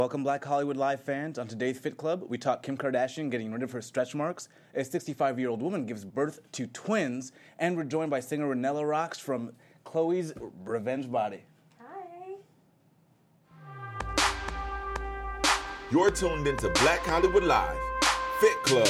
Welcome, Black Hollywood Live fans. On today's Fit Club, we talk Kim Kardashian getting rid of her stretch marks, a 65-year-old woman gives birth to twins, and we're joined by singer Ranella Rocks from Chloe's Revenge Body. Hi. You're tuned into Black Hollywood Live, Fit Club.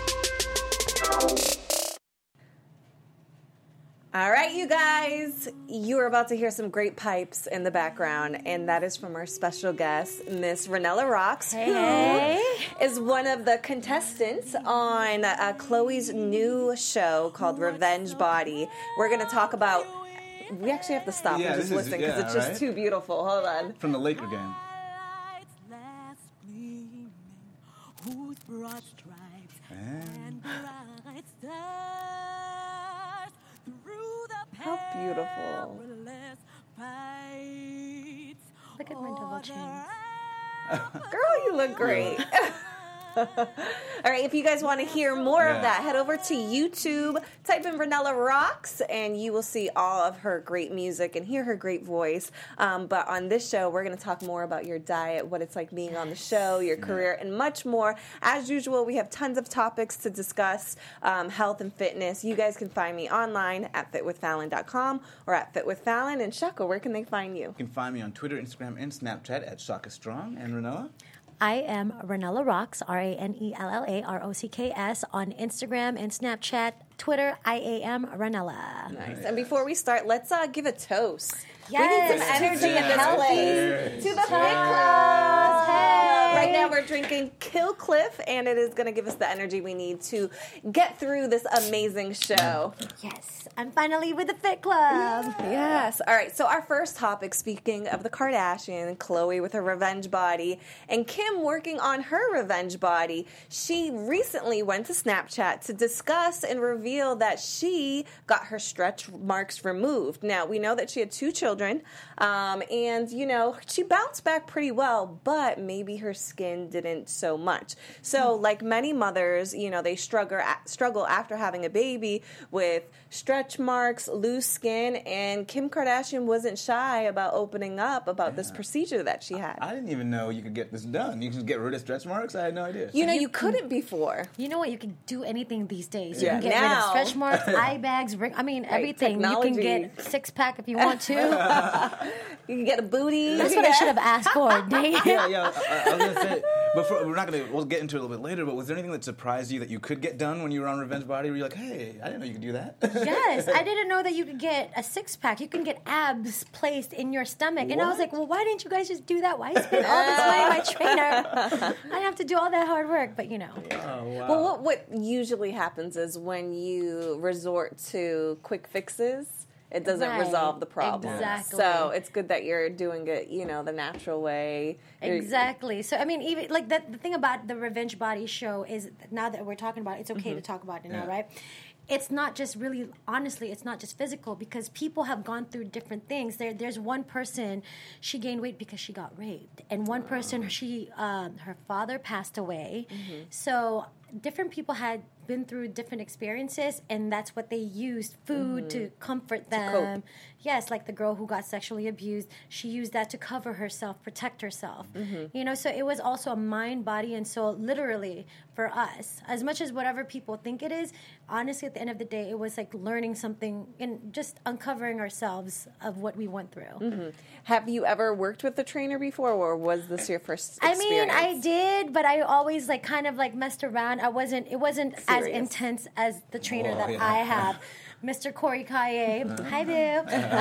All right, you guys, you are about to hear some great pipes in the background, and that is from our special guest, Miss Ranella Rocks, who is one of the contestants on Chloe's new show called Revenge Body. We're going to talk about... We actually have to stop and just listen because it's just too beautiful. Hold on. From the Laker game. Whose broad stripes and bright stars through the How beautiful. perilous fights. Look at my double chins. Girl, you look great. All right, if you guys want to hear more of that, head over to YouTube, type in Ranella Rocks, and you will see all of her great music and hear her great voice. But on this show, we're going to talk more about your diet, what it's like being on the show, your career, and much more. As usual, we have tons of topics to discuss, health and fitness. You guys can find me online at fitwithfallon.com or at fitwithfallon. And Shaka, where can they find you? You can find me on Twitter, Instagram, and Snapchat at Shaka Strong. And Ranella? I am Ranella Rocks, RANELLA-ROCKS, on Instagram and Snapchat, Twitter, I am Ranella. Nice. And before we start, let's give a toast. Yes. We need some energy in this place. To the Fit Club. Right now we're drinking Kill Cliff, and it is going to give us the energy we need to get through this amazing show. Yes, I'm finally with the Fit Club. Yes. All right, so our first topic, speaking of the Kardashian, Chloe with her revenge body, and Kim working on her revenge body, she recently went to Snapchat to discuss and reveal that she got her stretch marks removed. Now, we know that she had 2 children, and, you know, she bounced back pretty well, but maybe her skin didn't so much. So, like many mothers, you know, they struggle after having a baby with stretch marks, loose skin, and Kim Kardashian wasn't shy about opening up about this procedure that she had. I didn't even know you could get this done. You can get rid of stretch marks? I had no idea. You know, you couldn't before. You know what? You can do anything these days. You Yeah. can get rid of Now- stretch marks, eye bags, everything. technology. You can get 6-pack if you want to. You can get a booty. That's what I should have asked for, Nate. I was going to say, we'll get into it a little bit later, but was there anything that surprised you that you could get done when you were on Revenge Body? Were you like, hey, I didn't know you could do that? Yes, I didn't know that you could get a 6-pack. You can get abs placed in your stomach. And I was like, well, why didn't you guys just do that? Why spend all this money on my trainer? I have to do all that hard work, but you know. Oh, wow. Well, what usually happens is when you resort to quick fixes, it doesn't Right. resolve the problem. Exactly. So it's good that you're doing it, you know, the natural way. Exactly. So, I mean, even like the thing about the Revenge Body show is now that we're talking about it, it's okay to talk about it now, right? It's not just really, honestly, it's not just physical because people have gone through different things. There's one person, she gained weight because she got raped. And one person, her father passed away. So different people had been through different experiences, and that's what they used, food, to comfort them. cope. Yes, like the girl who got sexually abused, she used that to cover herself, protect herself. You know, so it was also a mind, body, and soul, literally, for us. As much as whatever people think it is, honestly, at the end of the day, it was like learning something and just uncovering ourselves of what we went through. Have you ever worked with a trainer before, or was this your first experience? I mean, I did, but I always like kind of like messed around. It wasn't as Serious. intense as the trainer that yeah. I have. Mr. Corey Kaye. Hi, boo.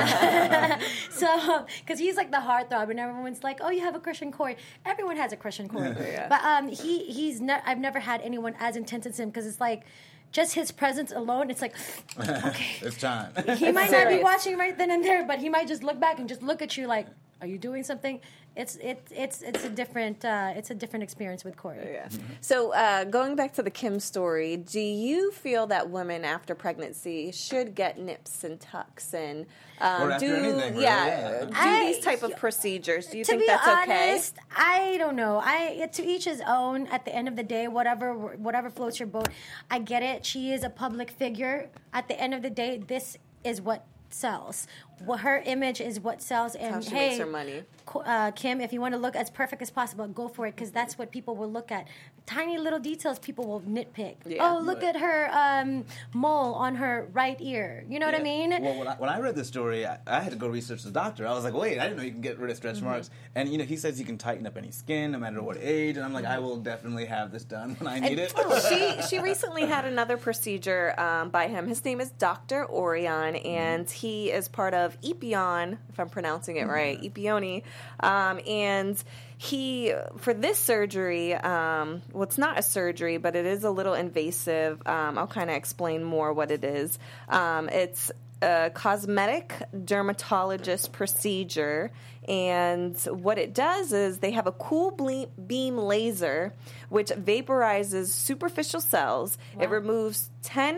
So, because he's like the heartthrob, and everyone's like, oh, you have a crush on Corey. Everyone has a crush on Corey. But I've never had anyone as intense as him, because it's like, just his presence alone, it's like, okay. It's time. He might not be serious. watching right then and there, but he might just look back and just look at you like, are you doing something? It's a different experience with Corey. Yeah. So going back to the Kim story, do you feel that women after pregnancy should get nips and tucks and Or after anything, really, do these type of procedures? Do you To think be that's honest, I don't know. To each his own. At the end of the day, whatever floats your boat. I get it. She is a public figure. At the end of the day, this is what sells. her image is what sells. And how she hey, makes her money. Kim, if you want to look as perfect as possible, go for it because that's what people will look at. Tiny little details people will nitpick. Yeah. Oh, look at her mole on her right ear. You know what I mean? Well, when I read this story, I had to go research the doctor. I was like, wait, I didn't know you can get rid of stretch marks. And, he says you can tighten up any skin no matter what age. And I'm like, I will definitely have this done when I need it. She recently had another procedure by him. His name is Dr. Orion, and he is part of Epion, if I'm pronouncing it right, Epioni. And he, for this surgery, it's not a surgery, but it is a little invasive. I'll kind of explain more what it is. It's a cosmetic dermatologist procedure, and what it does is they have a cool beam laser which vaporizes superficial cells. Wow. It removes 10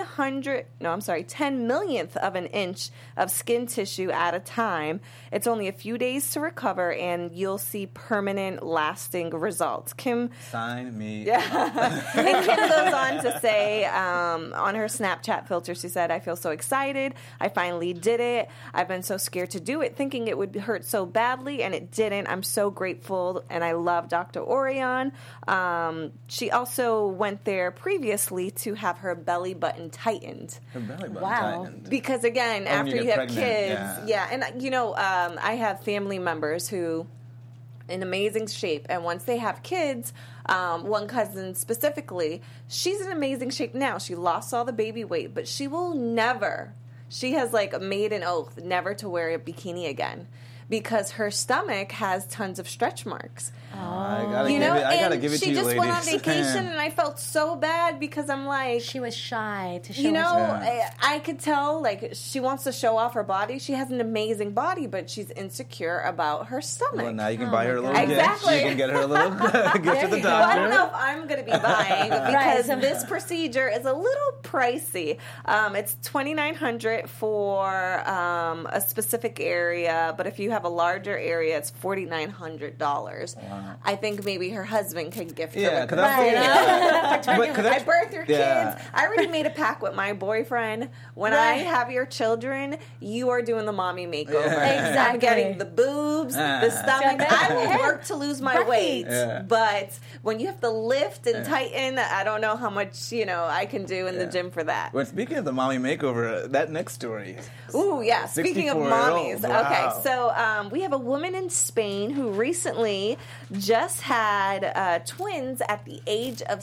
millionth of an inch of skin tissue at a time. It's only a few days to recover, and you'll see permanent, lasting results. Kim, sign me. Yeah, and Kim goes on to say on her Snapchat filter, she said, "I feel so excited. I finally did it. I've been so scared to do it, thinking it would hurt so badly, and it didn't. I'm so grateful, and I love Dr. Orion." She also went there previously to have her belly button tightened. Her belly button Wow. tightened. Because again, after you you get have pregnant, kids, and I have family members who in amazing shape, and once they have kids, one cousin specifically, she's in amazing shape now. She lost all the baby weight, but she will never. She has made an oath never to wear a bikini again because her stomach has tons of stretch marks. I gotta give it to you, she just went on ladies. vacation, and I felt so bad because I'm like, She was shy to show I could tell she wants to show off her body. She has an amazing body, but she's insecure about her stomach. Well, now you can buy her a little God. gift. Exactly. You can get her a little gift to the Well, I doctor. don't know if I'm going to be buying because Right. this procedure is a little pricey. It's $2,900 for a specific area, but if you have a larger area, it's $4,900. Wow. I think maybe her husband could gift her. Yeah, with because the that's I birthed your kids. Yeah. I already made a pact with my boyfriend. When I have your children, you are doing the mommy makeover. Exactly. I'm getting the boobs, the stomach. I will work to lose my weight, but when you have to lift and tighten, I don't know how much I can do in the gym for that. Well, speaking of the mommy makeover, that next story. Ooh, yeah. Speaking of 64-year-old. mommies. Wow. Okay, so we have a woman in Spain who recently just had twins at the age of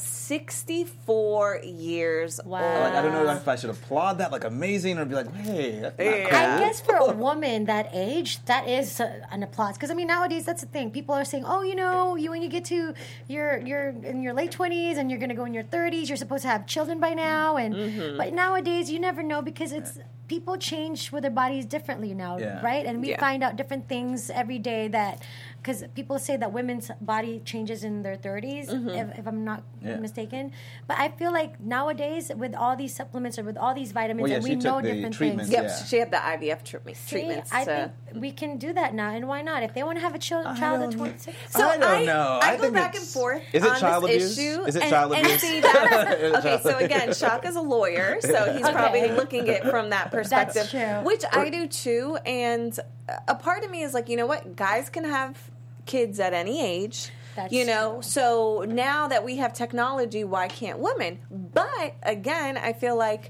64 years Wow. old. I don't know if I should applaud that, amazing, or be like, hey, that's not cool. I guess for a woman that age, that is an applause. Because nowadays that's the thing. People are saying, when you get to you're in your late 20s and you're going to go in your 30s, you're supposed to have children by now. And but nowadays you never know because people change with their bodies differently now, right? And we find out different things every day because people say that women's body changes in their 30s, if I'm not mistaken. But I feel like nowadays, with all these supplements or with all these vitamins, and we know different things. Yep, she had the IVF treatments. I think we can do that now, and why not? If they want to have a child at 26. So I don't know. I I go think back and it's- forth is it on child this abuse? issue. Is it and, child and abuse? see that, okay, so again, Shock is a lawyer, so he's probably looking at it from that perspective. That's true. Which I do too, and a part of me is like, you know what? Guys can have kids at any age. That's true. So now that we have technology, why can't women? But again, I feel like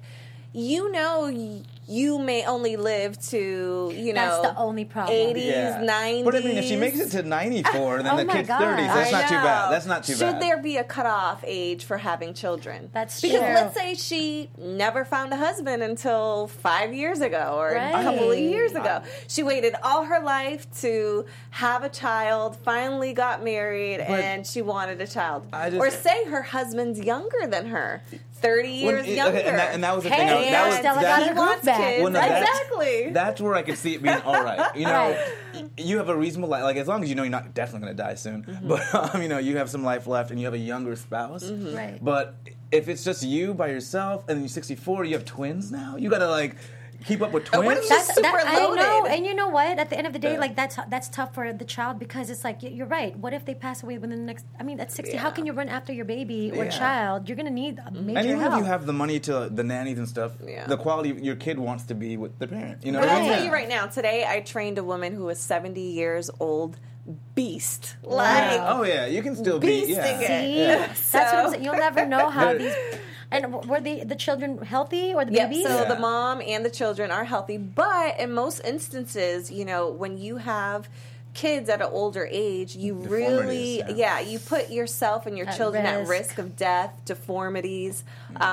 you may only live to, That's the only problem. 80s, 90s. But I mean, if she makes it to 94, then the my kid's God. 30s. That's not too bad. That's not too bad. Should there be a cutoff age for having children? That's because true. let's say she never found a husband until 5 years ago or Right. a couple of years ago. She waited all her life to have a child, finally got married, and she wanted a child. Or say her husband's younger than her. 30 years younger. And that was the Hey, thing. yeah, Stella got he her wants groove back. kids. Well, no, exactly. That's where I could see it being all right. Right. You have a reasonable life. Like, as long as you know you're not definitely going to die soon. But, you have some life left and you have a younger spouse. Right. But if it's just you by yourself and then you're 64, you have twins now, you got to, keep up with what twins. if she's super I know, loaded? and you know what? At the end of the day, Yeah. like that's tough for the child because it's like you're right. What if they pass away within the next? I mean, at 60, how Yeah. can you run after your baby or Yeah. child? You're gonna need a major And even help. if you have the money to the nannies and stuff, Yeah. the quality your kid wants to be with the parent. You know But what I I'll mean? tell you right now, today I trained a woman who was 70 years old, beast. Like, Oh yeah, you can still be. Beasting Yeah. it. See, Yeah. that's what I'm So- saying. You'll never know how They're- these. And were the children healthy or the Yep, babies? so Yeah. the mom and the children are healthy, but in most instances, you know, when you have kids at an older age, you really, Deformities, you put yourself and your At children at risk. risk of death, deformities,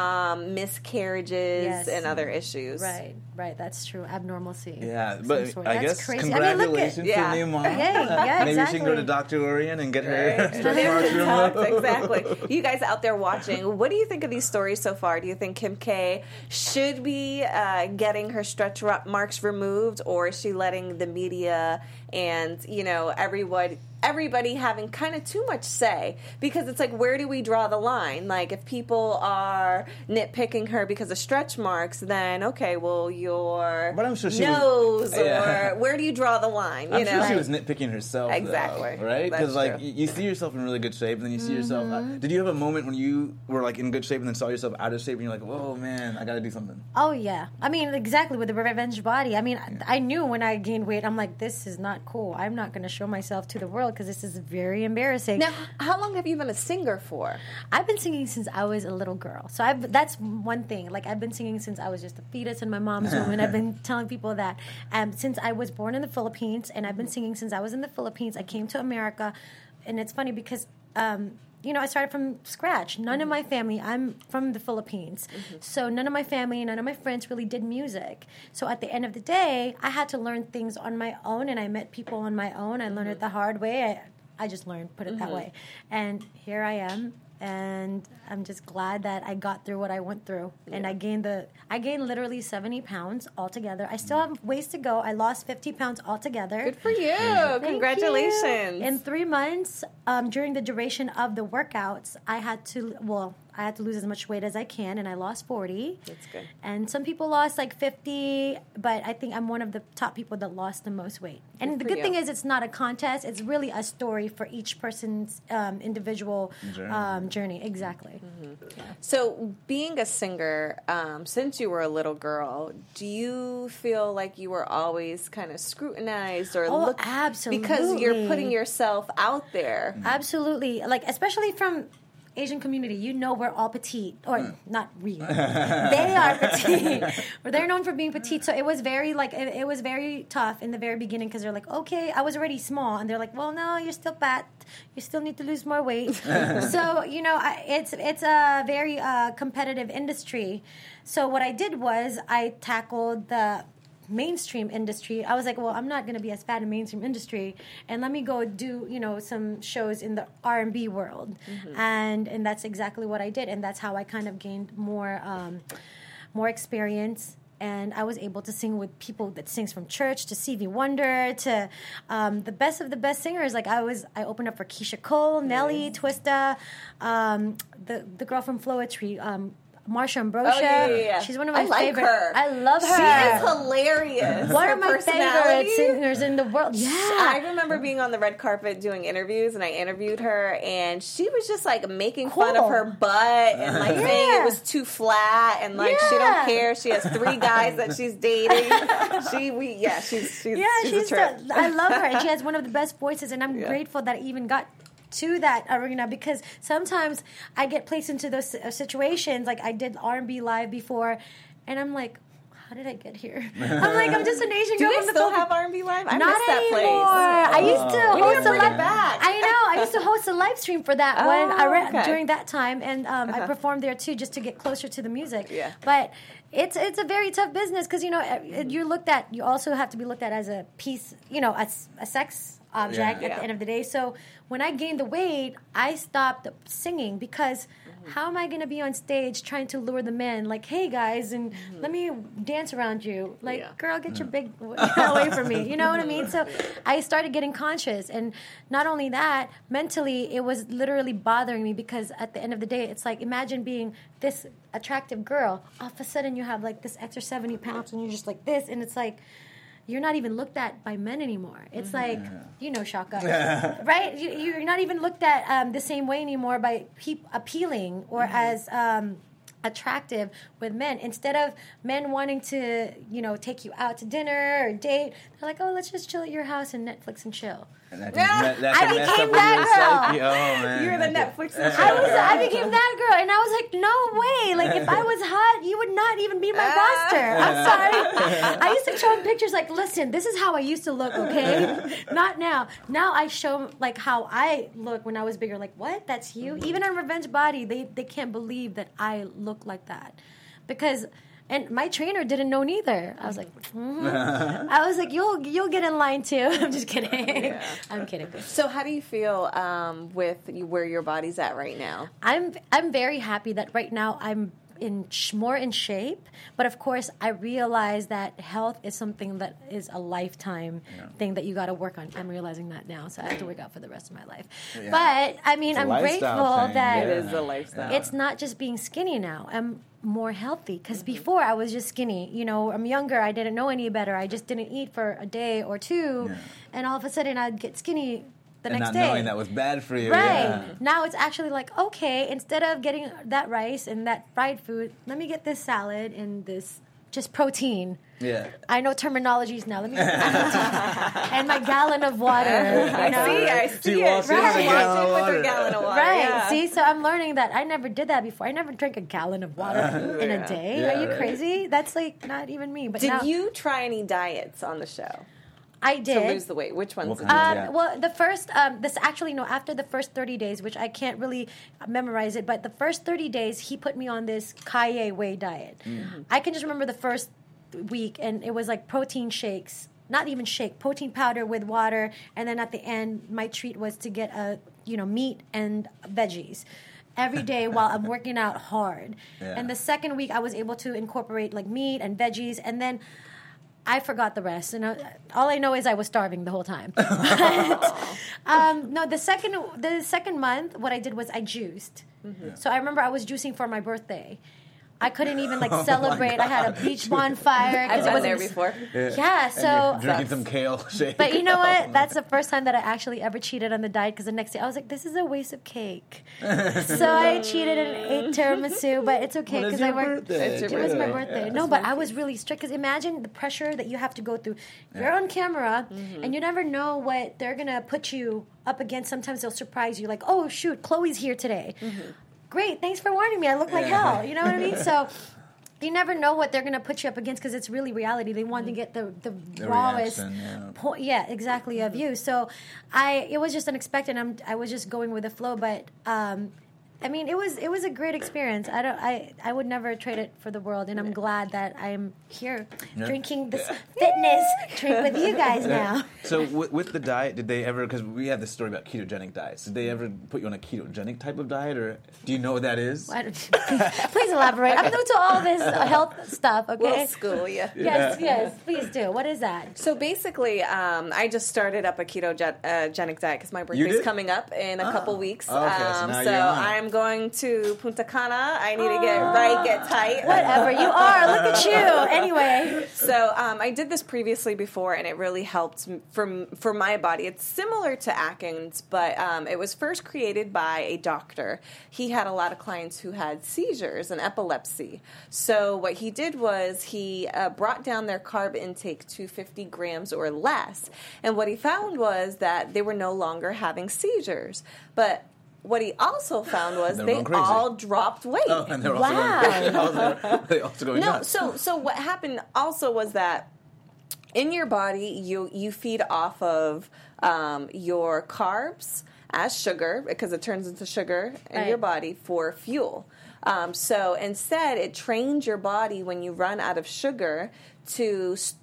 miscarriages, Yes. and other issues. Right. That's true. Abnormalcy. Yeah, of but some sort. I That's guess crazy. I mean, look congratulations at, Yeah. to the new mom. Yeah, Maybe she can go to exactly. Dr. Orion and get her Right. stretch marks removed. Exactly. You guys out there watching, what do you think of these stories so far? Do you think Kim K should be getting her stretch marks removed, or is she letting the media and everybody having kind of too much say? Because it's like, where do we draw the line? Like, if people are nitpicking her because of stretch marks, then okay, well, your But I'm sure she nose, was- yeah. or where do you draw the line? I'm You know, sure she was nitpicking herself, Exactly. though, right? That's Because like true. you see yourself in really good shape, and then you see yourself. Mm-hmm. Did you have a moment when you were like in good shape, and then saw yourself out of shape, and you're like, "Whoa, man, I got to do something." Oh yeah, I mean exactly with the revenge body. I mean, I knew when I gained weight, I'm like, this is not cool. I'm not going to show myself to the world because this is very embarrassing. now, how long have you been a singer for? I've been singing since I was a little girl, so that's one thing. Like I've been singing since I was just a fetus in my mom's womb, and I've been telling people that since I was born in the Philippines, and I've been singing since I was in the Philippines. I came to America, and it's funny because. I started from scratch. None of my family, I'm from the Philippines. So none of my family, none of my friends really did music. So at the end of the day, I had to learn things on my own, and I met people on my own. I learned it the hard way. I just learned, put it that way. And here I am, and I'm just glad that I got through what I went through. And I gained literally 70 pounds altogether. I still have ways to go. I lost 50 pounds altogether. Good for you. Thank Congratulations. you. In 3 months, during the duration of the workouts, I had to lose as much weight as I can, and I lost 40. That's good. And some people lost like 50, but I think I'm one of the top people that lost the most weight. And the for good you. thing is it's not a contest. It's really a story for each person's individual journey. Exactly. So, being a singer, since you were a little girl, do you feel like you were always kind of scrutinized or Oh, because you're absolutely. putting yourself out there? Absolutely. Like, especially from Asian community, we're all petite, or not we. They are petite, or they're known for being petite. So it was very it was very tough in the very beginning because they're like, okay, I was already small, and they're like, well, no, you're still fat. You still need to lose more weight. So it's a very competitive industry. So what I did was I tackled the mainstream industry. I was like, well, I'm not going to be as fat in mainstream industry, and let me go do some shows in the R&B world, and that's exactly what I did, and that's how I kind of gained more experience. And I was able to sing with people that sings from church to Stevie Wonder to the best of the best singers. Like I opened up for Keisha Cole, Nelly, Twista, the girl from Floetry, Marsha Ambrosia. Oh, yeah. She's one of my I like favorite. her. I love her. She is hilarious. One Her of my favorite personality. singers in the world. Yeah. I remember being on the red carpet doing interviews, and I interviewed her, and she was just like making fun of Cool. her butt and like saying it was too flat, and like she don't Yeah. care. She has 3 guys that she's dating. She's a trip. I love her, and she has one of the best voices, and I'm grateful that I even got to that arena because sometimes I get placed into those situations. Like I did R&B live before, and I'm like, how did I get here? I'm like, I'm just an Asian Do girl they from the still Philippines. have R&B live? I Not missed that anymore. place. I used to We need to host a bring it live. back. I know. I used to host a live stream for that Okay. during that time, and I performed there too, just to get closer to the music. Yeah. But it's a very tough business because you also have to be looked at as a piece, a sex object Yeah. at the end of the day. So when I gained the weight, I stopped singing because how am I going to be on stage trying to lure the men? Like, hey guys, and let me dance around you. Like, girl, get your big away from me. You know what I mean? So I started getting conscious, and not only that, mentally, it was literally bothering me because at the end of the day, it's like imagine being this attractive girl. All of a sudden, you have like this extra 70 pounds, and you're just like this, and it's like. You're not even looked at by men anymore. It's like, you know, Shaka, right? You're not even looked at the same way anymore by appealing or as attractive with men. Instead of men wanting to, you know, take you out to dinner or date, they're like, oh, let's just chill at your house and Netflix and chill. And that I can mess up became with that your girl. psyche. Oh, man. You're the Netflix and I became that girl, and I was like, no way. Like, if I was hot, you would not even be my roster. I'm sorry. I used to show him pictures like, listen, this is how I used to look, okay? Not now. Now I show like how I look when I was bigger. Like, what? That's you? Even on Revenge Body, they can't believe that I look like that. Because... And my trainer didn't know neither. I was like, I was like, you'll get in line too. I'm just kidding. I'm kidding. So how do you feel with where your body's at right now? I'm very happy that right now I'm more in shape. But of course, I realize that health is something that is a lifetime thing that you got to work on. I'm realizing that now, so I have to work out for the rest of my life. Yeah. But I mean, It's a I'm lifestyle grateful thing, that It is a lifestyle. it's not just being skinny now. I'm more healthy because before I was just skinny. You know, I'm younger. I didn't know any better. I just didn't eat for a day or two, and all of a sudden I'd get skinny the And next not day. knowing that was bad for you. Right. Yeah. Now it's actually like, okay, instead of getting that rice and that fried food, let me get this salad and this just protein. Yeah. I know terminologies now. Let me get this protein. And my gallon of water. You know? I She see walks it. in with a Right. gallon of With water. a gallon of water. Right. yeah. See, so I'm learning that I never did that before. I never drank a gallon of water in a day. Yeah, Are you right. crazy? That's like not even me. But Did now you try any diets on the show I did. to lose the weight? Which ones? What did kind you of- Yeah. Well, the first, after the first 30 days, which I can't really memorize it, but the first 30 days, he put me on this Kaye Whey diet. I can just remember the first week, and it was like protein shakes, not even shake, protein powder with water, and then at the end, my treat was to get meat and veggies. Every day while I'm working out hard. Yeah. And the second week, I was able to incorporate like meat and veggies, and then I forgot the rest, and all I know is I was starving the whole time. No, the second month, what I did was I juiced. So I remember I was juicing for my birthday. I couldn't even like celebrate. I had a beach bonfire. 'cause I've it been wasn't- there before. Yeah, so. Drinking some kale shake. But you know what? That's the first time that I actually ever cheated on the diet because the next day I was like, this is a waste of cake. So I cheated and ate tiramisu, but it's okay But it's because I your worked. birthday. It's your It was my birthday. birthday. No, but I was really strict because imagine the pressure that you have to go through. You're on camera and you never know what they're going to put you up against. Sometimes they'll surprise you like, oh, shoot, Chloe's here today. Great, thanks for warning me. I look like hell. You know what I mean? So you never know what they're going to put you up against because it's really reality. They want to get the rawest reaction, point, exactly, of you. So it was just unexpected. I was just going with the flow, but I mean, it was a great experience. I would never trade it for the world, and I'm glad that I'm here drinking this fitness drink with you guys now. So with the diet, did they ever, because we have this story about ketogenic diets, did they ever put you on a ketogenic type of diet, or do you know what that is? Please elaborate. I'm new to all this health stuff. Okay. We'll school you. Yes, please do. What is that? So basically, I just started up a ketogenic diet because my birthday's did? coming up in a couple weeks. Okay, so now so you're on. I'm going to Punta Cana. I need to get right, get tight. Whatever you are, look at you. Anyway, So I did this previously before, and it really helped for my body. It's similar to Atkins, but it was first created by a doctor. He had a lot of clients who had seizures and epilepsy. So what he did was he brought down their carb intake to 50 grams or less. And what he found was that they were no longer having seizures. But what he also found was They were they going crazy. all dropped weight. Oh, and they're Wow. they're also going No, nuts. so what happened also was that in your body you feed off of your carbs as sugar because it turns into sugar in your Right. body for fuel. So instead, it trains your body when you run out of sugar to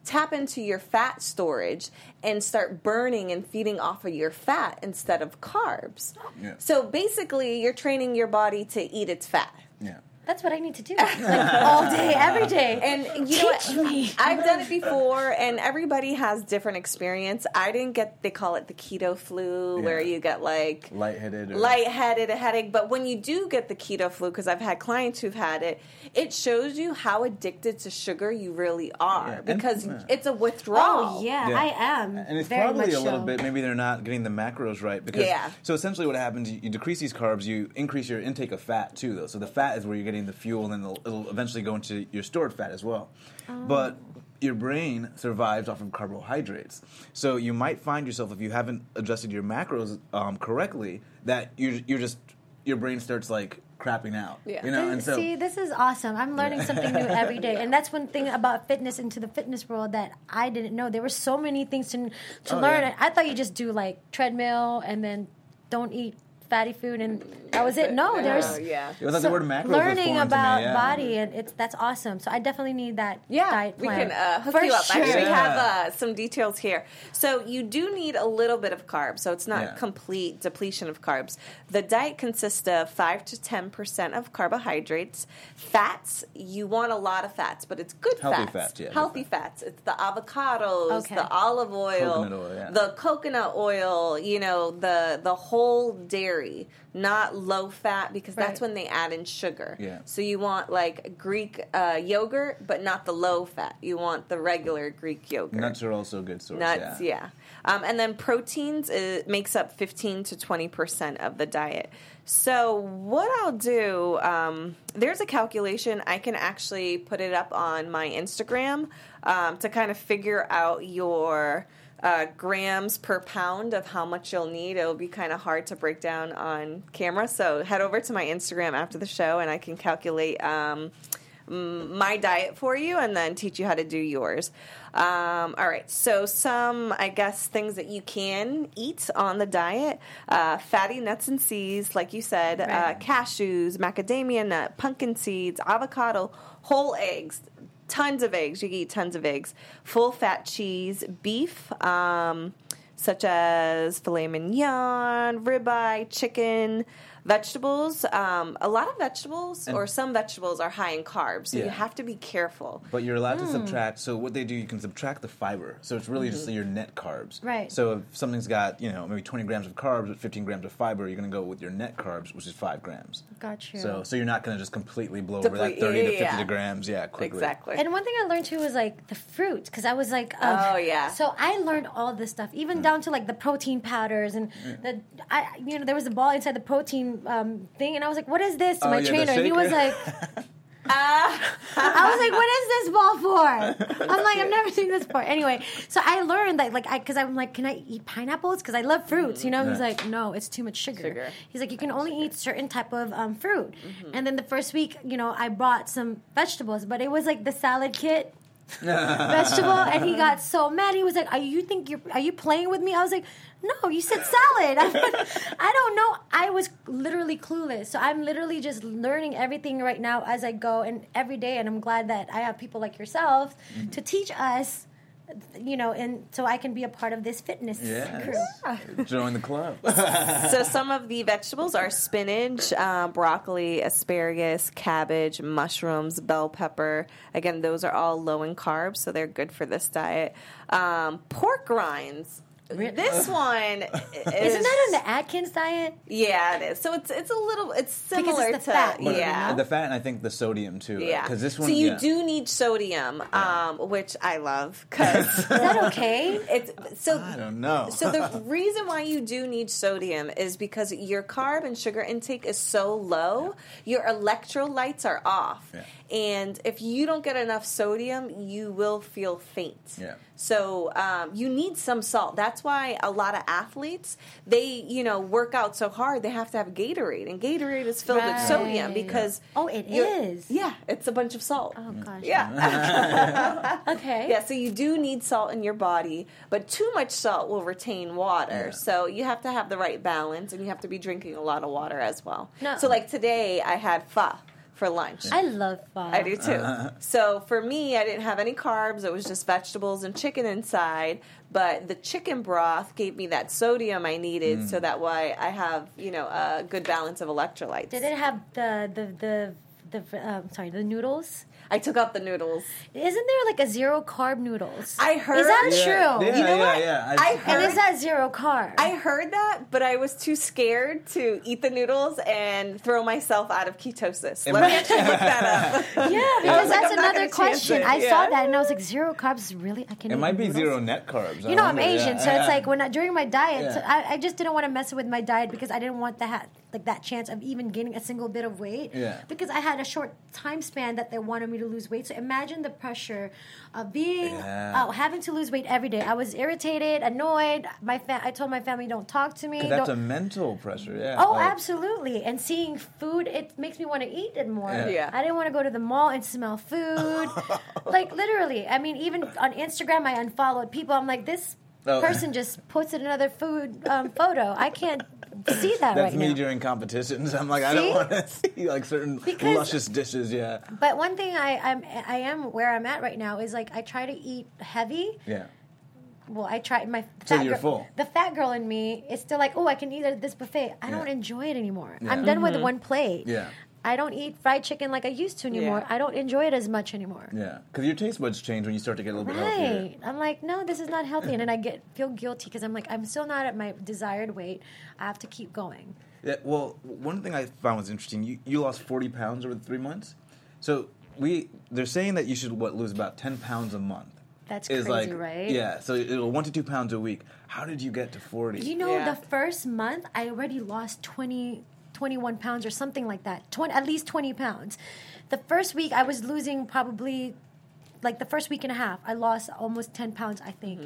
tap into your fat storage and start burning and feeding off of your fat instead of carbs. Yeah. So basically, you're training your body to eat its fat. Yeah. That's what I need to do, like all day, every day. And you know what? Teach me. I've done it before, and everybody has different experience. I didn't get, they call it the keto flu, where you get like Lightheaded. lightheaded, a headache. But when you do get the keto flu, because I've had clients who've had it, it shows you how addicted to sugar you really are, Yeah. because And- it's a withdrawal. Oh yeah, Yeah. I am. And it's very probably much a little so. bit, maybe they're not getting the macros right. Because, Yeah. So essentially what happens, you decrease these carbs, you increase your intake of fat too, though. So the fat is where you're getting the fuel, and then it'll eventually go into your stored fat as well. But your brain survives off of carbohydrates. So you might find yourself, if you haven't adjusted your macros correctly, that you're just, your brain starts like crapping out. Yeah. You know, and so See, this is awesome. I'm learning something new every day, and that's one thing about fitness, into the fitness world, that I didn't know. There were so many things to Oh, learn. yeah. I thought you just do like treadmill and then don't eat fatty food, and that was it. No, there's yeah. it was like the word macros was learning foreign to me, about yeah. body, and that's awesome. So I definitely need that Yeah, diet we plan. can hook For you up. sure. I actually Yeah. have some details here. So you do need a little bit of carbs, so it's not Yeah. complete depletion of carbs. The diet consists of 5 to 10% of carbohydrates. Fats, you want a lot of fats, but it's good Healthy fats. fats, yeah, Healthy good fats. It's the avocados, Okay. the olive oil, Coconut oil, yeah. the coconut oil, you know, the whole dairy, not low fat, because that's Right. when they add in sugar. Yeah. So you want like Greek yogurt, but not the low fat. You want the regular Greek yogurt. Nuts are also a good source. Nuts, yeah. And then proteins makes up 15 to 20% of the diet. So what I'll do, there's a calculation. I can actually put it up on my Instagram to kind of figure out your grams per pound of how much you'll need. It'll be kind of hard to break down on camera. So head over to my Instagram after the show, and I can calculate my diet for you and then teach you how to do yours. All right, so some, I guess, things that you can eat on the diet. Fatty nuts and seeds, like you said, Right. cashews, macadamia nut, pumpkin seeds, avocado, whole eggs, tons of eggs. You can eat tons of eggs. Full fat cheese, beef, such as filet mignon, ribeye, chicken, vegetables. A lot of vegetables, or some vegetables, are high in carbs, so you Yeah. have to be careful. But you're allowed to subtract. So what they do, you can subtract the fiber. So it's really just your net carbs. Right. So if something's got, maybe 20 grams of carbs with 15 grams of fiber, you're going to go with your net carbs, which is 5 grams. Got you. So you're not going to just completely blow over that Deplete- 30 to 50 yeah. grams. Yeah, quickly. Exactly. And one thing I learned too was like the fruits, because I was like, Oh, yeah. So I learned all this stuff, even down to like the protein powders and there was a ball inside the protein thing, and I was like, "What is this?" To Oh, my yeah, the trainer, and he was shaker? like, I was like, "What is this ball for?" I'm like, "I've never seen this before." Anyway, so I learned that because I'm like, "Can I eat pineapples?" Because I love fruits, He's Yeah. like, "No, it's too much sugar." Sugar. He's like, "You can only eat certain type of fruit." And then the first week, I brought some vegetables, but it was like the salad kit vegetable, and he got so mad. He was like, are you playing with me? I was like, no, you said salad. I don't know. I was literally clueless. So I'm literally just learning everything right now as I go and every day, and I'm glad that I have people like yourself to teach us, and so I can be a part of this fitness crew. Yes. Join the club. So some of the vegetables are spinach, broccoli, asparagus, cabbage, mushrooms, bell pepper. Again, those are all low in carbs, so they're good for this diet. Pork rinds. This one Isn't that on the Atkins diet? Yeah, it is. So it's similar it's the to fat, yeah. The fat and I think the sodium too. Yeah, Because this one. so you yeah. do need sodium, which I love because Is that okay? it's so. I don't know. So the reason why you do need sodium is because your carb and sugar intake is so low, your electrolytes are off. Yeah. And if you don't get enough sodium, you will feel faint. Yeah. So you need some salt. That's why a lot of athletes, they, work out so hard, they have to have Gatorade. And Gatorade is filled with sodium Right. because... Oh, it you're- is? Yeah, it's a bunch of salt. Oh gosh. Yeah. Okay. Yeah, so you do need salt in your body, but too much salt will retain water. Yeah. So you have to have the right balance, and you have to be drinking a lot of water as well. No. So like today, I had pho. for lunch. I love pho. I do too. So for me, I didn't have any carbs. It was just vegetables and chicken inside. But the chicken broth gave me that sodium I needed, so that way I have a good balance of electrolytes. Did it have the noodles? I took out the noodles. Isn't there like a zero carb noodles? I heard. Is that Yeah, true? Yeah, You know what? yeah. I And heard. is that zero carb? I heard that, but I was too scared to eat the noodles and throw myself out of ketosis. Let me actually look that up. yeah, I because was like, that's I'm not another gonna chance question. it. I Yeah. saw that and I was like, zero carbs, really? I can. It eat might be noodles? zero net carbs. You know, I'm Asian, so it's like during my diet, Yeah. I just didn't want to mess with my diet because I didn't want that chance of even gaining a single bit of weight. Yeah. Because I had a short time span that they wanted me to lose weight. So imagine the pressure of having to lose weight every day. I was irritated, annoyed. I told my family, don't talk to me. That's Don't- a mental pressure, yeah. Oh, Like, absolutely. And seeing food, it makes me want to eat it more. Yeah. Yeah. I didn't want to go to the mall and smell food. Like, literally. I mean, even on Instagram, I unfollowed people. I'm like, this person just posted another food photo. I can't see that That's right me now. during competitions. I'm like, I See? don't want to see like certain Because- luscious dishes, yeah. But one thing I am where I'm at right now is like I try to eat heavy. Yeah. Well, I try my Till fat you're girl, full. The fat girl in me is still like, oh, I can eat at this buffet. I don't Yeah. enjoy it anymore. Yeah. I'm done with one plate. Yeah. I don't eat fried chicken like I used to anymore. Yeah. I don't enjoy it as much anymore. Yeah. Because your taste buds change when you start to get a little bit healthier. Right. I'm like, no, this is not healthy. And then I feel guilty because I'm like, I'm still not at my desired weight. I have to keep going. Yeah, well, one thing I found was interesting. You lost 40 pounds over the 3 months. So they're saying that you should lose about 10 pounds a month. That's Is crazy, like, right? Yeah, so it'll 1 to 2 pounds a week. How did you get to 40? You know, Yeah. the first month, I already lost 21 pounds or something like that. At least 20 pounds. The first week, I was losing probably, like the first week and a half, I lost almost 10 pounds, I think.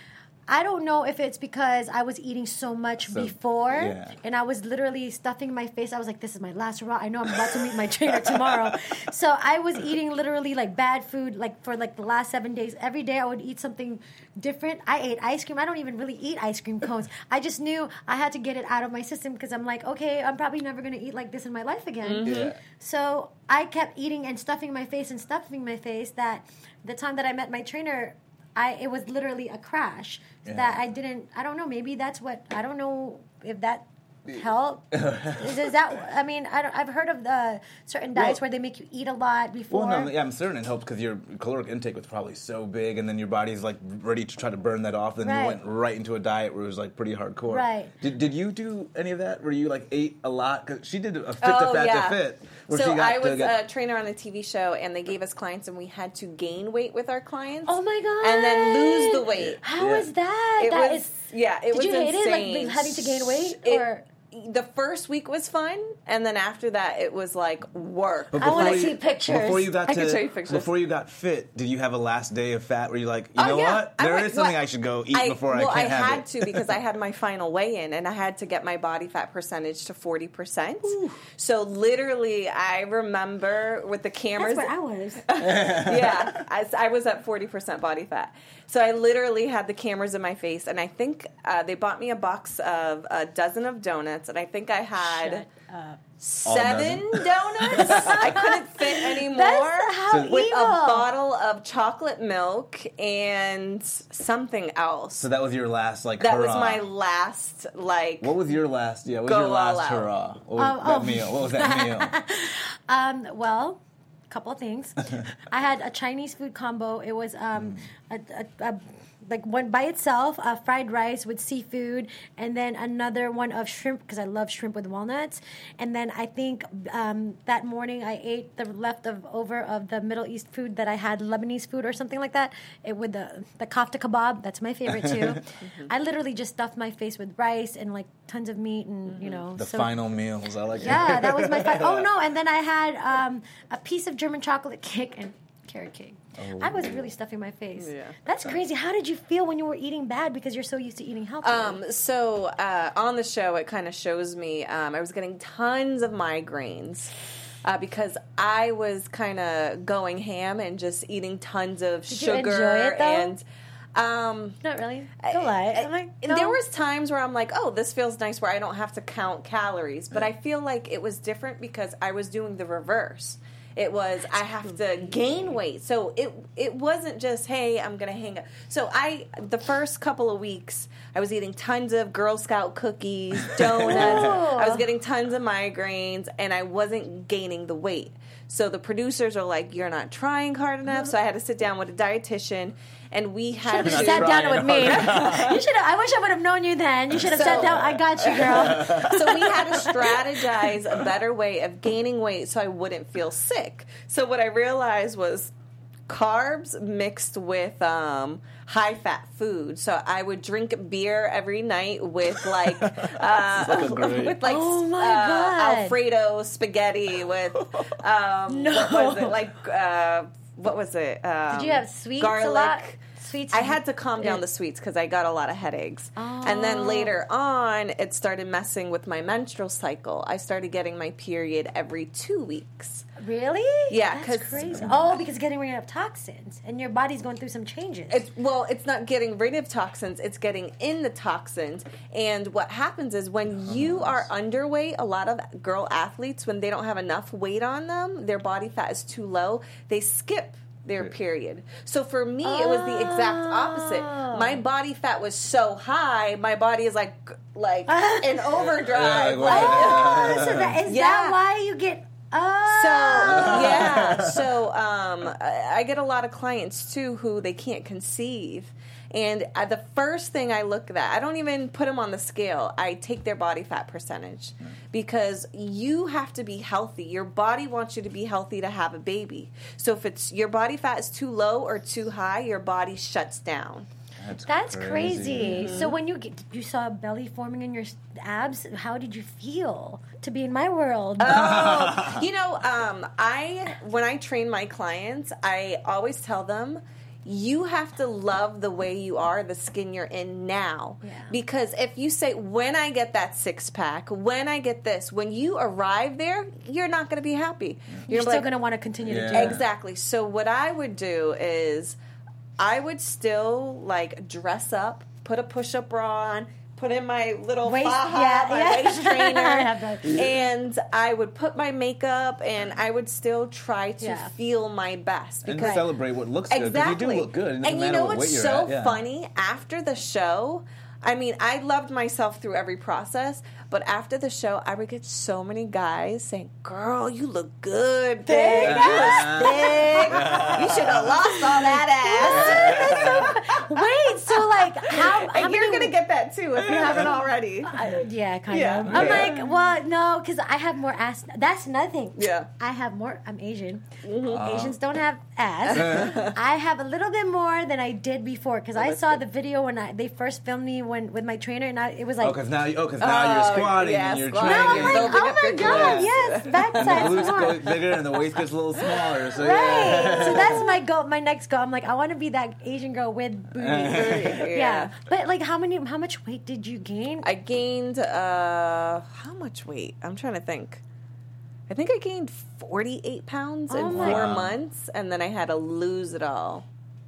I don't know if it's because I was eating so much before, yeah. and I was literally stuffing my face. I was like, this is my last hurrah. I know I'm about to meet my trainer tomorrow. So I was eating literally like bad food for the last 7 days. Every day I would eat something different. I ate ice cream. I don't even really eat ice cream cones. I just knew I had to get it out of my system because I'm like, okay, I'm probably never going to eat like this in my life again. Yeah. So I kept eating and stuffing my face that the time that I met my trainer, it was literally a crash. Yeah. That I don't know, maybe that's what, I don't know if that helped. is that, I mean, I've heard of the certain diets where they make you eat a lot before. Well, no, yeah, I'm certain it helped because your caloric intake was probably so big, and then your body's like ready to try to burn that off, and then you Right. went right into a diet where it was like pretty hardcore. Right. Did you do any of that? Where you like ate a lot? Cause she did a fit Oh, to fat yeah. to fit. Where So she got I was to get, a trainer on a TV show, and they gave us clients, and we had to gain weight with our clients. Oh my God. And then lose the weight. How Yeah. is that? It That was is- yeah. It was Did you hate insane. it, like having to gain weight? It- the first week was fun, and then after that, it was like work. But I wanna before see you- pictures. Before you got I can show you pictures. Before you got fit, did you have a last day of fat where you're like, you Oh, know yeah. what? I There went- is something well, I should go eat before I can't have had it. to because I had my final weigh-in, and I had to get my body fat percentage to 40%. So literally, I remember with the cameras. That's where I was. Yeah, I was at 40% body fat. So I literally had the cameras in my face, and I think they bought me a box of a dozen of donuts, and I think I had Shut up. 7 donuts. I couldn't fit anymore. That's how with evil. a bottle of chocolate milk and something else. So that was your last like that hurrah. was my last like. What was your last? Yeah, what was Go your last all out. hurrah? What was that meal? What was that meal? Well, a couple of things. I had a Chinese food combo. It was like one by itself, fried rice with seafood, and then another one of shrimp because I love shrimp with walnuts. And then I think that morning I ate the leftover of the Middle East food that I had, Lebanese food or something like that. With the kafta kebab, that's my favorite too. I literally just stuffed my face with rice and like tons of meat and The so- final meals. I like it. Yeah, that was my Oh no! And then I had a piece of German chocolate cake and carrot cake. I was really stuffing my face. Yeah. That's crazy. How did you feel when you were eating bad because you're so used to eating healthy? So on the show, it kind of shows me I was getting tons of migraines because I was kind of going ham and just eating tons of Did you sugar enjoy it, though? and. Not really. Don't lie. I'm like, no. There was times where I'm like, oh, this feels nice where I don't have to count calories. But I feel like it was different because I was doing the reverse. It was I have to gain weight. So it wasn't just, hey, I'm going to hang up. So the first couple of weeks, I was eating tons of Girl Scout cookies, donuts. I was getting tons of migraines, and I wasn't gaining the weight. So the producers are like, you're not trying hard enough. So I had to sit down with a dietitian, and we had to sat down with me. You should have. I wish I would have known you then. You should have sat down. I got you, girl. So we had to strategize a better way of gaining weight so I wouldn't feel sick. So what I realized was carbs mixed with high fat food. So I would drink beer every night with like oh my God. Alfredo spaghetti with what was it? Did you have sweets garlic. a lot? Sweets. I had to calm down the sweets because I got a lot of headaches. Oh. And then later on, it started messing with my menstrual cycle. I started getting my period every 2 weeks. Really? Yeah, that's 'cause- crazy. Oh, because getting rid of toxins, and your body's going through some changes. It's not getting rid of toxins, it's getting in the toxins. And what happens is when you are underweight, a lot of girl athletes, when they don't have enough weight on them, their body fat is too low, they skip their period. So for me, it was the exact opposite. My body fat was so high, my body is like in overdrive. So that why you get... So I get a lot of clients too who they can't conceive, and the first thing I look at, I don't even put them on the scale. I take their body fat percentage because you have to be healthy. Your body wants you to be healthy to have a baby. So if it's your body fat is too low or too high, your body shuts down. That's crazy. So when you saw a belly forming in your abs, how did you feel to be in my world? When I train my clients, I always tell them, you have to love the way you are, the skin you're in now. Yeah. Because if you say, when I get that six pack, when I get this, when you arrive there, you're not going to be happy. You're still going to want to continue to do it. Exactly. So what I would do is I would still dress up, put a push-up bra on, put in my little waist trainer, and I would put my makeup, and I would still try to feel my best and celebrate what looks good. Exactly. You do look good. And you know what's so funny? After the show, I mean, I loved myself through every process, but after the show, I would get so many guys saying, "Girl, you look good, thick. You look thick. You should have lost all that ass." Wait, so how and you're gonna get that too if you haven't already. Yeah, kind of. I'm like, well, no, because I have more ass. That's another thing. Yeah, I have more. I'm Asian. Asians don't have ass. I have a little bit more than I did before because I saw the video when they first filmed me with my trainer, and it was like, because now you're squatting and you're training. Now I'm like, oh my god, yes, backside the glutes more. go bigger and the waist gets a little smaller. So right. So that's my goal. My next goal. I'm like, I want to be that Asian girl with booty. Yeah. But how much weight did you gain? I gained how much weight? I'm trying to think. I think I gained 48 pounds in 4 months, and then I had to lose it all.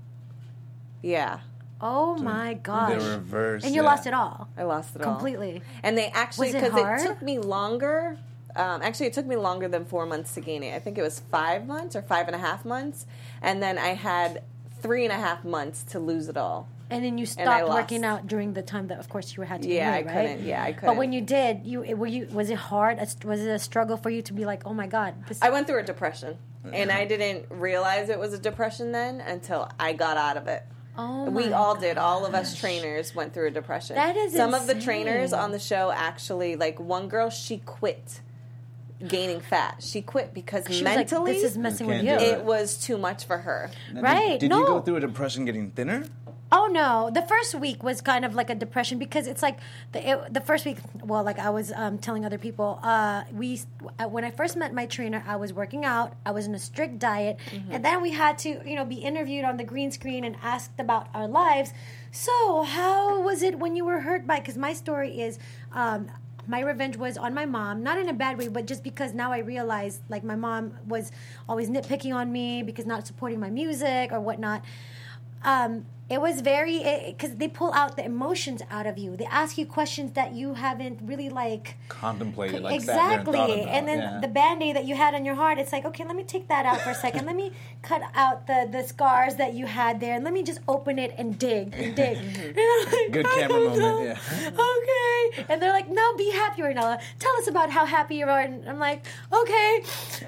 Yeah. Oh my gosh. The reverse. And you lost it all. I lost it all. Completely. And they actually, Was it because hard? it took me longer. Actually, it took me longer than 4 months to gain it. I think it was 5 months or 5.5 months. And then I had 3.5 months to lose it all. And then you stopped working out during the time that, of course, you had to. Yeah, right? I couldn't. Yeah, I couldn't. But when you did, was it hard? Was it a struggle for you to be like, oh my god? I went through a depression, and I didn't realize it was a depression then until I got out of it. Oh, we all did. All of us trainers went through a depression. That is some insane. of the trainers on the show actually, one girl, she quit gaining fat. She quit because mentally, this is messing with you. It was too much for her. Right? Did you go through a depression getting thinner? Oh no! The first week was kind of like a depression because it's like the first week. Well, like I was telling other people, when I first met my trainer, I was working out. I was in a strict diet, and then we had to, be interviewed on the green screen and asked about our lives. So, how was it when you were hurt by? Because my story is. My revenge was on my mom, not in a bad way, but just because now I realize, my mom was always nitpicking on me because not supporting my music or whatnot. it was very, because they pull out the emotions out of you. They ask you questions that you haven't really like Contemplated, like exactly. sat there and thought about. And then the Band-Aid that you had on your heart, it's like, okay, let me take that out for a second. Let me cut out the scars that you had there, and let me just open it and dig and dig. And I'm like, Good I camera don't moment, know. yeah. Okay. And they're like, no, be happy, Ranella. Tell us about how happy you are. And I'm like, okay.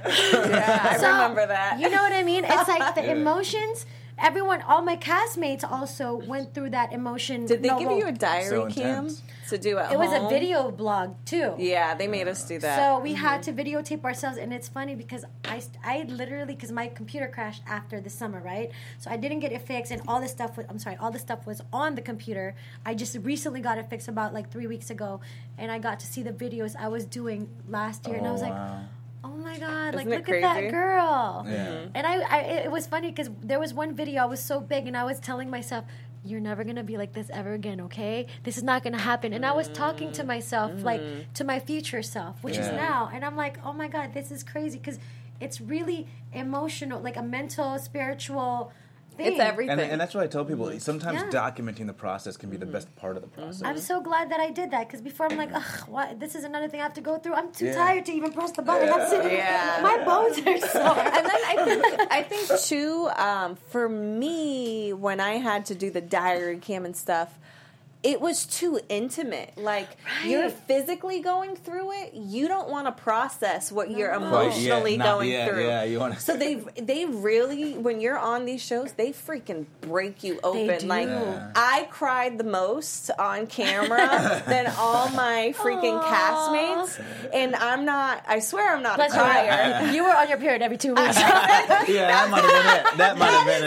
Yeah, I remember that. You know what I mean? It's like the emotions. Everyone, all my castmates also went through that emotion. Did they give you a diary So cam intense. to do at It was a home? video blog too. Yeah, they made us do that. So we had to videotape ourselves, and it's funny because I literally, because my computer crashed after the summer, right? So I didn't get it fixed, and all this stuff was on the computer. I just recently got it fixed about like 3 weeks ago, and I got to see the videos I was doing last year, and I was like, oh my God, like, Isn't it look at that crazy? girl. Yeah. And it was funny because there was one video, I was so big, and I was telling myself, you're never going to be like this ever again, okay? This is not going to happen. And I was talking to myself, like, to my future self, which is Yeah. now. And I'm like, oh my God, this is crazy because it's really emotional, like a mental, spiritual thing. It's everything. And that's what I tell people. Sometimes Yeah. documenting the process can be the best part of the process. I'm so glad that I did that because before I'm like, ugh, what? This is another thing I have to go through. I'm too Yeah. tired to even press the button. I'm sitting, Yeah. my bones are sore. And then I think too, for me, when I had to do the diary cam and stuff, it was too intimate. Like, you're physically going through it. You don't want to process what you're emotionally going through. Yeah, you want to. So they really, when you're on these shows, they freaking break you open. do. Like, Yeah. I cried the most on camera than all my freaking castmates. And I swear I'm not a Plus, crier. you were on your period every 2 weeks. Yeah, that might have been it. That might have been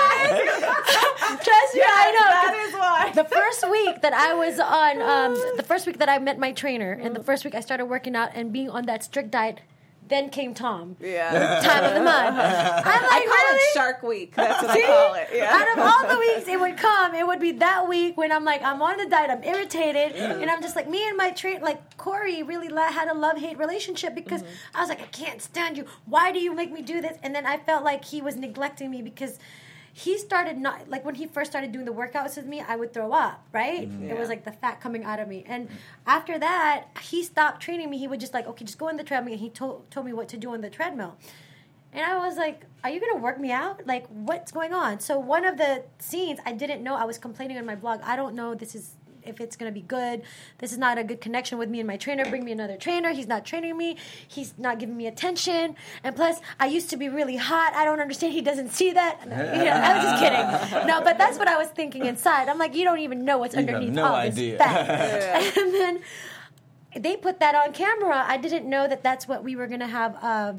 it. Trust me, I know. That is why. The first week that I was on, the first week that I met my trainer, and the first week I started working out and being on that strict diet, then came Tom. Yeah. Time of the month. I'm like, I call really? it Shark Week. That's what I call it. Yeah. Out of all the weeks it would come, it would be that week when I'm like, I'm on the diet, I'm irritated, and I'm just like, me and my trainer, like Corey really had a love-hate relationship because I was like, I can't stand you. Why do you make me do this? And then I felt like he was neglecting me because he started not, like when he first started doing the workouts with me, I would throw up, right? It was like the fat coming out of me. And after that, he stopped training me. He would just like, okay, just go on the treadmill. And he told me what to do on the treadmill. And I was like, are you going to work me out? Like, what's going on? So one of the scenes, I didn't know, I was complaining on my blog, I don't know if it's going to be good. This is not a good connection with me and my trainer. Bring me another trainer. He's not training me. He's not giving me attention. And plus, I used to be really hot. I don't understand. He doesn't see that. I was just kidding. No, but that's what I was thinking inside. I'm like, you don't even know what's You have underneath no all idea. this fat. And then they put that on camera. I didn't know that that's what we were going to have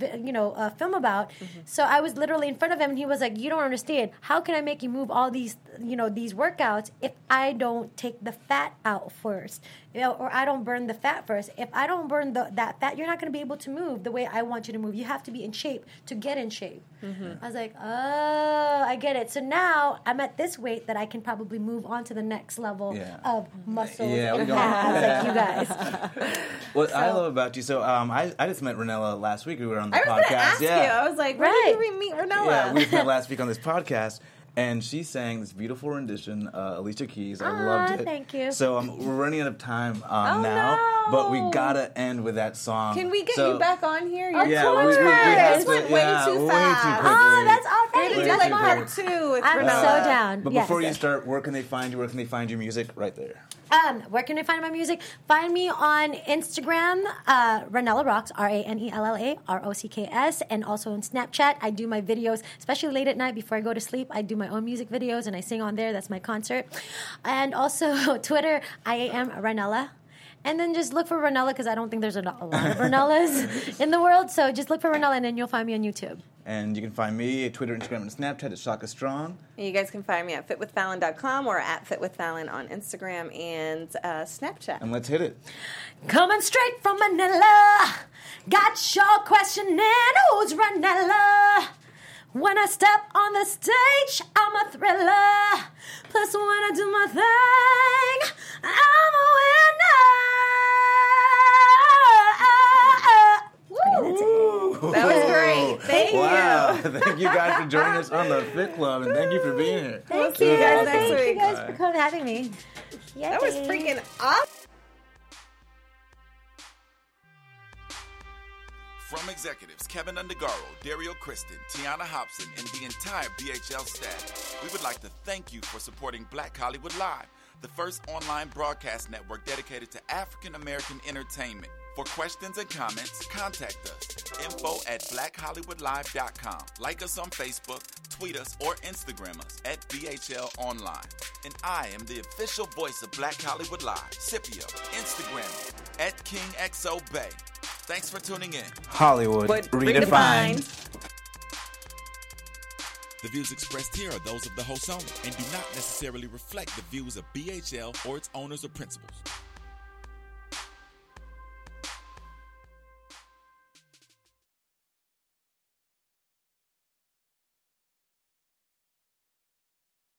a film about. So I was literally in front of him, and he was like, you don't understand. How can I make you move all these workouts if I don't take the fat out first? Or I don't burn the fat first. If I don't burn that fat, you're not going to be able to move the way I want you to move. You have to be in shape to get in shape. I was like, oh, I get it. So now I'm at this weight that I can probably move on to the next level of muscles Yeah, we and don't- abs like you guys. What I love about you, so I just met Ranella last week. We were on the I was podcast. going to ask you. I was like, where did we meet Ranella? Yeah, we met last week on this podcast, and she sang this beautiful rendition, Alicia Keys. I loved it. Thank you. So we're running out of time now, no. but we gotta end with that song. Can we get So- you back on here? Yeah, course. we have This to- went way yeah, too way fast. too quickly. Oh, that's We're already going to do Way like too part quickly. 2 with I'm Ranella. so down. But Yes. before you start, where can they find you? Where can they find your music? Right there. Where can I find my music? Find me on Instagram, Ranella Rocks, Ranella ROCKS, and also on Snapchat. I do my videos, especially late at night before I go to sleep. I do my own music videos, and I sing on there. That's my concert. And also Twitter, I am Ranella. And then just look for Ranella because I don't think there's a lot of Ranellas in the world. So just look for Ranella, and then you'll find me on YouTube. And you can find me at Twitter, Instagram, and Snapchat at Shaka Strong. And you guys can find me at fitwithfallon.com or at fitwithfallon on Instagram and Snapchat. And let's hit it. Coming straight from Manila, got your questioning who's Ranella. When I step on the stage, I'm a thriller. Plus, when I do my thing, I'm a winner. Okay, that's it. That was great. Thank you. Wow. Thank you guys for joining us on the Fit Club, and thank you for being here. Thank see you guys next Thank week. you guys for having me. Yay. That was freaking awesome. From executives Kevin Undergaro, Dario Kristen, Tiana Hobson, and the entire BHL staff, we would like to thank you for supporting Black Hollywood Live, the first online broadcast network dedicated to African American entertainment. For questions and comments, contact us. info@blackhollywoodlive.com. Like us on Facebook, tweet us, or Instagram us at BHL Online. And I am the official voice of Black Hollywood Live, Scipio. Instagram me @KingXOBay. Thanks for tuning in. Hollywood But redefined. The views expressed here are those of the host only and do not necessarily reflect the views of BHL or its owners or principals.